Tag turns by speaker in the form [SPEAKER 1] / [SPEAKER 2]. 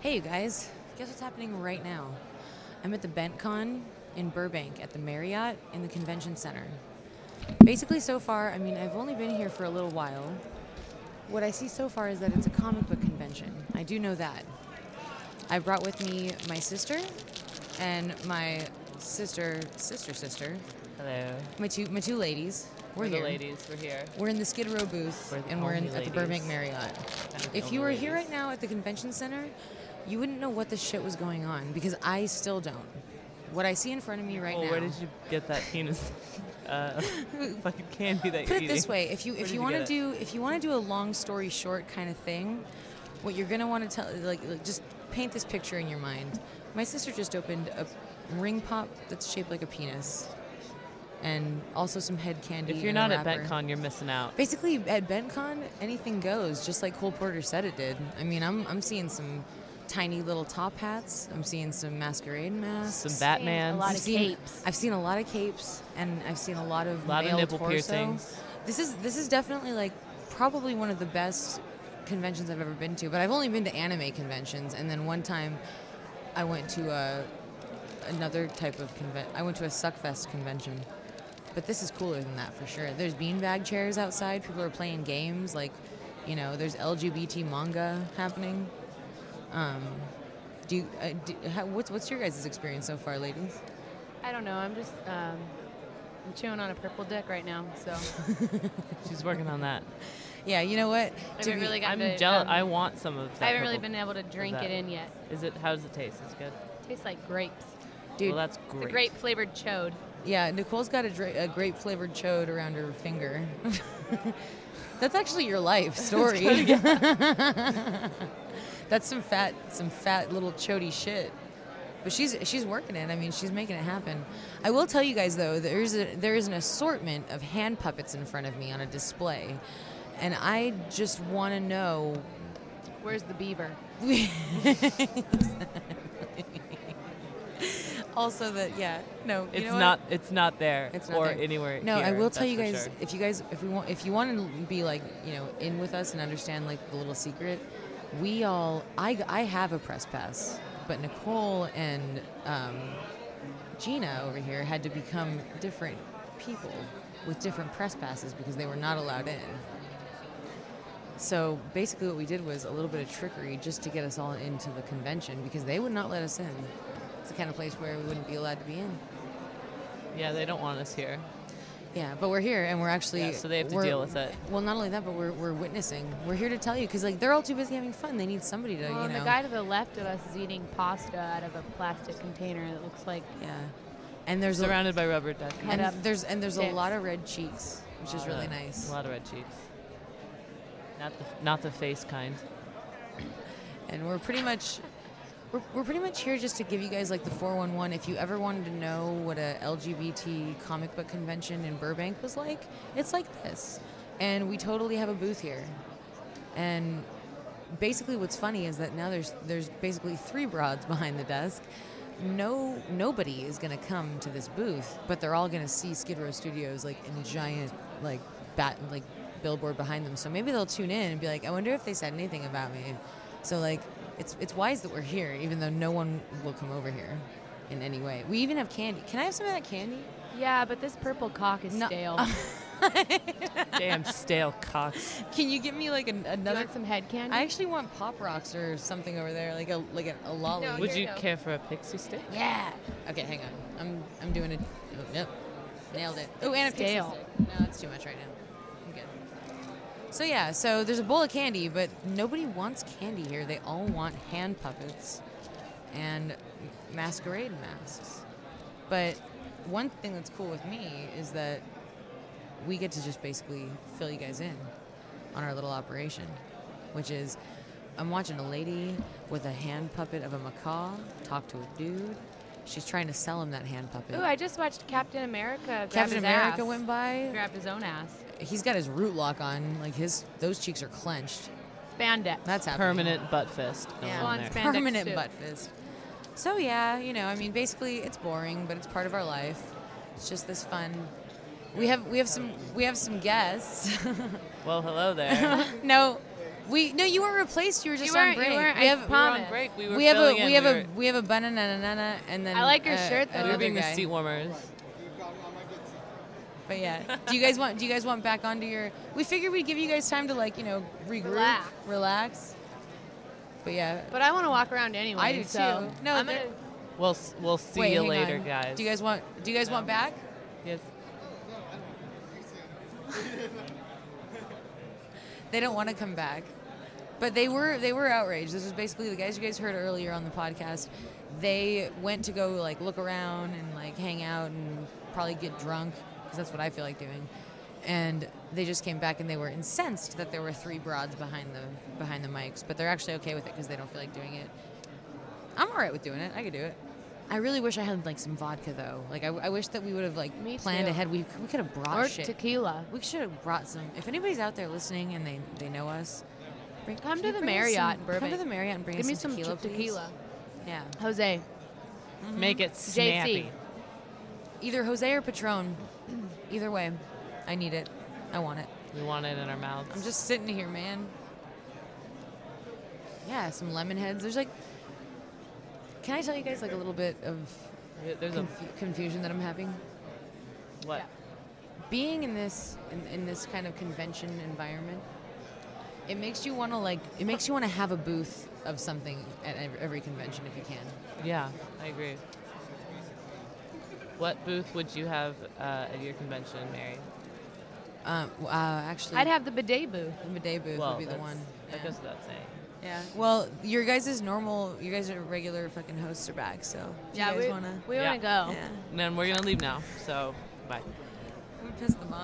[SPEAKER 1] Hey, you guys. Guess what's happening right now? I'm at the BentCon in Burbank at the Marriott in the convention center. Basically, so far, I mean, I've only been here for a little while. What I see so far is that it's a comic book convention. I do know that. I brought with me my sister and my sister.
[SPEAKER 2] Hello.
[SPEAKER 1] My two ladies. We're
[SPEAKER 2] the
[SPEAKER 1] here.
[SPEAKER 2] ladies. We're here.
[SPEAKER 1] We're in the Skid Row booth,
[SPEAKER 2] We're the
[SPEAKER 1] and we're
[SPEAKER 2] only
[SPEAKER 1] at the
[SPEAKER 2] ladies.
[SPEAKER 1] Burbank Marriott.
[SPEAKER 2] Kind of the
[SPEAKER 1] If you were
[SPEAKER 2] only
[SPEAKER 1] here
[SPEAKER 2] ladies.
[SPEAKER 1] right now at the convention center, you wouldn't know what the shit was going on, because I still don't. What I see in front of me right
[SPEAKER 2] Well,
[SPEAKER 1] now.
[SPEAKER 2] where did you get that penis? Fucking candy that
[SPEAKER 1] Put
[SPEAKER 2] you're
[SPEAKER 1] it this
[SPEAKER 2] eating?
[SPEAKER 1] way: if
[SPEAKER 2] Where
[SPEAKER 1] you
[SPEAKER 2] did you
[SPEAKER 1] want to
[SPEAKER 2] get it?
[SPEAKER 1] do a long story short kind of thing, what you're gonna want to tell, like just paint this picture in your mind. My sister just opened a ring pop that's shaped like a penis, and also some head candy.
[SPEAKER 2] If you're
[SPEAKER 1] in a
[SPEAKER 2] not at
[SPEAKER 1] wrapper.
[SPEAKER 2] BentCon, you're missing out.
[SPEAKER 1] Basically, at BentCon, anything goes, just like Cole Porter said it did. I mean, I'm seeing some tiny little top hats. I'm seeing some masquerade masks.
[SPEAKER 2] Some Batman.
[SPEAKER 3] A lot
[SPEAKER 1] I've
[SPEAKER 3] of
[SPEAKER 1] seen,
[SPEAKER 3] capes.
[SPEAKER 1] I've seen a lot of capes, and I've seen a lot of
[SPEAKER 2] A lot of
[SPEAKER 1] male
[SPEAKER 2] nipple
[SPEAKER 1] torso.
[SPEAKER 2] piercings.
[SPEAKER 1] This is definitely like probably one of the best conventions I've ever been to. But I've only been to anime conventions, and then one time I went to another type of I went to a Suckfest convention. But this is cooler than that for sure. There's beanbag chairs outside. People are playing games. Like, you know, there's LGBT manga happening. What's your guys' experience so far, ladies?
[SPEAKER 3] I don't know. I'm just I'm chewing on a purple dick right now. So
[SPEAKER 2] She's working on that.
[SPEAKER 1] Yeah, you know what?
[SPEAKER 3] I haven't really gotten
[SPEAKER 2] I'm
[SPEAKER 3] to,
[SPEAKER 2] jealous. I want some of that.
[SPEAKER 3] I haven't really
[SPEAKER 2] purple-
[SPEAKER 3] been able to drink
[SPEAKER 2] that.
[SPEAKER 3] it in yet.
[SPEAKER 2] Is it? How does it taste? It's good.
[SPEAKER 3] Tastes like grapes.
[SPEAKER 1] Dude,
[SPEAKER 2] Well, that's
[SPEAKER 3] It's
[SPEAKER 2] great.
[SPEAKER 3] a grape flavored chode.
[SPEAKER 1] yeah, Nicole's got a grape flavored chode around her finger. That's actually your life story. That's some fat little chody shit. But she's working it. I mean, she's making it happen. I will tell you guys though, there is an assortment of hand puppets in front of me on a display, and I just want to know.
[SPEAKER 3] Where's the beaver?
[SPEAKER 1] Also, that no, you
[SPEAKER 2] It's
[SPEAKER 1] know what?
[SPEAKER 2] not. It's not there.
[SPEAKER 1] It's not
[SPEAKER 2] or
[SPEAKER 1] there.
[SPEAKER 2] anywhere.
[SPEAKER 1] No,
[SPEAKER 2] here,
[SPEAKER 1] I will tell
[SPEAKER 2] that's
[SPEAKER 1] you
[SPEAKER 2] for
[SPEAKER 1] guys,
[SPEAKER 2] sure.
[SPEAKER 1] if you want to be like, you know, in with us and understand like the little secret, I have a press pass, but Nicole and Gina over here had to become different people with different press passes because they were not allowed in. So basically what we did was a little bit of trickery just to get us all into the convention because they would not let us in. It's the kind of place where we wouldn't be allowed to be in.
[SPEAKER 2] Yeah, they don't want us here.
[SPEAKER 1] Yeah, but we're here and we're actually.
[SPEAKER 2] Yeah, so they have to
[SPEAKER 1] we're-
[SPEAKER 2] deal with it.
[SPEAKER 1] Well, not only that, but we're witnessing. We're here to tell you because like they're all too busy having fun. They need somebody to,
[SPEAKER 3] Well,
[SPEAKER 1] you know.
[SPEAKER 3] the guy to the left of us is eating pasta out of a plastic container that looks like
[SPEAKER 1] Yeah, and there's
[SPEAKER 2] Surrounded by rubber duck.
[SPEAKER 3] Head up
[SPEAKER 1] there's a
[SPEAKER 3] dicks.
[SPEAKER 1] lot of red cheeks, which is really nice.
[SPEAKER 2] A lot of red cheeks. Not the face kind.
[SPEAKER 1] And we're pretty much here just to give you guys like the 411. If you ever wanted to know what a LGBT comic book convention in Burbank was like, it's like this. And we totally have a booth here. And basically what's funny is that now there's basically 3 broads behind the desk. Nobody is going to come to this booth, but they're all going to see Skid Row Studios like in a giant like billboard behind them. So maybe they'll tune in and be like, I wonder if they said anything about me. So like it's wise that we're here, even though no one will come over here in any way. We even have candy. Can I have some of that candy?
[SPEAKER 3] yeah, but this purple cock is
[SPEAKER 1] No.
[SPEAKER 3] stale.
[SPEAKER 2] Damn stale cocks.
[SPEAKER 1] Can you give me like
[SPEAKER 3] You
[SPEAKER 1] another?
[SPEAKER 3] want some head candy?
[SPEAKER 1] I actually want Pop Rocks or something over there, like a lolly.
[SPEAKER 3] No,
[SPEAKER 2] Would
[SPEAKER 3] here
[SPEAKER 2] you
[SPEAKER 3] you go.
[SPEAKER 2] care for a pixie stick?
[SPEAKER 1] Yeah. Okay, hang on. I'm doing it. Oh, yep. Nailed it. Oh, and a pixie
[SPEAKER 3] Stale.
[SPEAKER 1] stick. No, it's too much right now. I'm good. So yeah, so there's a bowl of candy, but nobody wants candy here. They all want hand puppets and masquerade masks. But one thing that's cool with me is that we get to just basically fill you guys in on our little operation, which is I'm watching a lady with a hand puppet of a macaw talk to a dude. She's trying to sell him that hand puppet.
[SPEAKER 3] Ooh, I just watched Captain America grab
[SPEAKER 1] Captain
[SPEAKER 3] his
[SPEAKER 1] America
[SPEAKER 3] ass.
[SPEAKER 1] went by.
[SPEAKER 3] Grabbed his own ass.
[SPEAKER 1] He's got his root lock on. Like those cheeks are clenched.
[SPEAKER 3] Spandex.
[SPEAKER 1] That's happening.
[SPEAKER 2] Permanent butt fist. going
[SPEAKER 1] Yeah.
[SPEAKER 2] on
[SPEAKER 3] On
[SPEAKER 2] there.
[SPEAKER 3] spandex
[SPEAKER 1] Permanent
[SPEAKER 3] suit.
[SPEAKER 1] butt fist. So yeah, you know, I mean, basically, it's boring, but it's part of our life. It's just this fun. We have some guests.
[SPEAKER 2] Well, hello there.
[SPEAKER 1] No, No, you weren't replaced. You were just
[SPEAKER 3] You
[SPEAKER 1] on
[SPEAKER 3] weren't- you
[SPEAKER 1] break.
[SPEAKER 3] weren't-
[SPEAKER 1] We
[SPEAKER 3] I
[SPEAKER 1] have
[SPEAKER 2] We were on
[SPEAKER 3] promise.
[SPEAKER 2] break. We were
[SPEAKER 1] we have
[SPEAKER 2] filling
[SPEAKER 1] a
[SPEAKER 2] in.
[SPEAKER 1] we have
[SPEAKER 2] we
[SPEAKER 1] a
[SPEAKER 2] were,
[SPEAKER 1] we have a banana and then
[SPEAKER 3] I like your shirt, though.
[SPEAKER 2] we were
[SPEAKER 1] another
[SPEAKER 2] being the
[SPEAKER 1] guy.
[SPEAKER 2] seat warmers.
[SPEAKER 1] But yeah, do you guys want back onto your? We figured we'd give you guys time to regroup, relax. But yeah,
[SPEAKER 3] But I want to walk around anyway.
[SPEAKER 1] I do
[SPEAKER 3] so
[SPEAKER 1] too. No,
[SPEAKER 3] I'm
[SPEAKER 1] they're-
[SPEAKER 3] gonna,
[SPEAKER 2] We'll see
[SPEAKER 1] wait,
[SPEAKER 2] you
[SPEAKER 1] hang
[SPEAKER 2] later,
[SPEAKER 1] on.
[SPEAKER 2] guys.
[SPEAKER 1] Do you guys want back?
[SPEAKER 2] Yes.
[SPEAKER 1] They don't want to come back, but they were outraged. This was basically the guys you guys heard earlier on the podcast. They went to go look around and hang out and probably get drunk because that's what I feel like doing. And they just came back and they were incensed that there were 3 broads behind the mics, but they're actually okay with it because they don't feel like doing it. I'm all right with doing it. I could do it. I really wish I had some vodka though. I wish that we would have
[SPEAKER 3] Me
[SPEAKER 1] planned
[SPEAKER 3] too.
[SPEAKER 1] ahead. We could have brought
[SPEAKER 3] or
[SPEAKER 1] shit.
[SPEAKER 3] tequila.
[SPEAKER 1] We should have brought some. If anybody's out there listening and they know us,
[SPEAKER 3] Come
[SPEAKER 1] can
[SPEAKER 3] to
[SPEAKER 1] you
[SPEAKER 3] the
[SPEAKER 1] bring us
[SPEAKER 3] Marriott
[SPEAKER 1] some-
[SPEAKER 3] in Burbank.
[SPEAKER 1] Come to the Marriott and bring
[SPEAKER 3] Give
[SPEAKER 1] us
[SPEAKER 3] me
[SPEAKER 1] some
[SPEAKER 3] some
[SPEAKER 1] tequila, please.
[SPEAKER 3] tequila.
[SPEAKER 1] Yeah.
[SPEAKER 3] Jose.
[SPEAKER 2] Make it snappy.
[SPEAKER 1] Either Jose or Patron. Either way, I need it. I want it.
[SPEAKER 2] We want it in our mouths.
[SPEAKER 1] I'm just sitting here, man. Yeah, some lemon heads. There's Can I tell you guys a little bit of
[SPEAKER 2] There's a
[SPEAKER 1] confusion that I'm having?
[SPEAKER 2] what?
[SPEAKER 3] Yeah.
[SPEAKER 1] Being in this kind of convention environment, it makes you want to have a booth of something at every convention if you can.
[SPEAKER 2] Yeah, I agree. What booth would you have at your convention, Mary?
[SPEAKER 1] Actually,
[SPEAKER 3] I'd have the bidet booth.
[SPEAKER 1] the bidet booth
[SPEAKER 2] Well,
[SPEAKER 1] would be the
[SPEAKER 2] that's-
[SPEAKER 1] one.
[SPEAKER 2] That
[SPEAKER 1] Yeah.
[SPEAKER 2] goes without saying.
[SPEAKER 1] Yeah. Well, you guys are regular fucking hosts are back, so if
[SPEAKER 3] Yeah,
[SPEAKER 1] you guys wanna.
[SPEAKER 3] we
[SPEAKER 2] Yeah.
[SPEAKER 3] want to go.
[SPEAKER 1] Yeah.
[SPEAKER 2] And then we're gonna leave now. So bye.
[SPEAKER 1] We pissed them off.